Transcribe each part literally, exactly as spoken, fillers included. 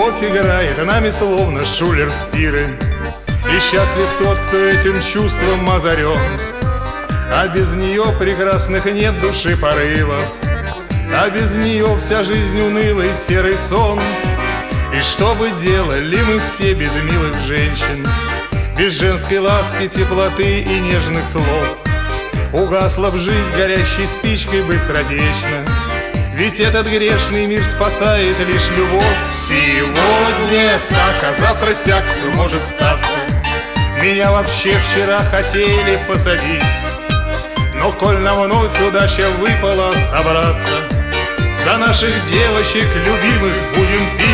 Любовь играет нами словно шулер в тиры, и счастлив тот, кто этим чувством озарен. А без нее прекрасных нет души порывов, а без нее вся жизнь унылый серый сон. И что бы делали мы все без милых женщин, без женской ласки, теплоты и нежных слов? Угасла б жизнь горящей спичкой быстротечно, ведь этот грешный мир спасает лишь любовь. Сегодня так, а завтра сяк, все может статься. Меня вообще вчера хотели посадить, но коль нам вновь удача выпала собраться, за наших девочек любимых будем пить.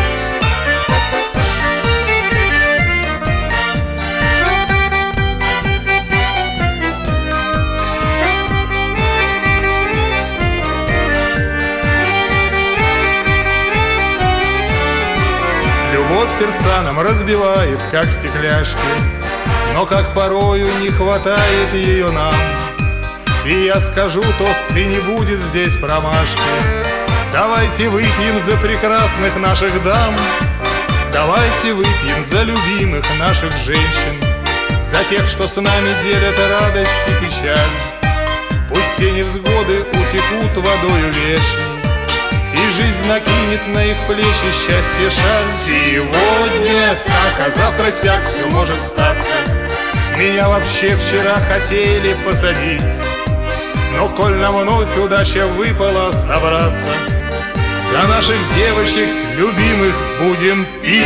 Любовь сердца нам разбивает, как стекляшки, но как порою не хватает ее нам. И я скажу тост, и не будет здесь промашки. Давайте выпьем за прекрасных наших дам, давайте выпьем за любимых наших женщин, за тех, что с нами делят радость и печаль. Пусть все невзгоды утекут водою вечной, и жизнь накинет на их плечи счастье шаль. Сегодня так, а завтра сяк, все может статься. Меня вообще вчера хотели посадить, но коль нам вновь удача выпала собраться, за наших девочек любимых будем пить.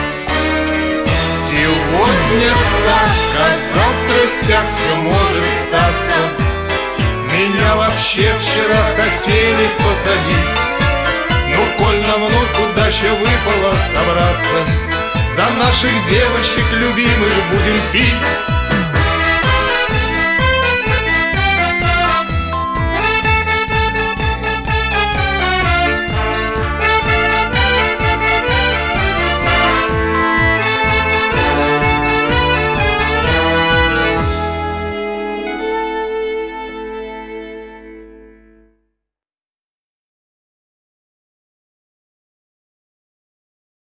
Сегодня так, а завтра сяк, все может статься. Меня вообще вчера хотели посадить, но коль нам вновь удача выпала собраться, за наших девочек любимых будем пить.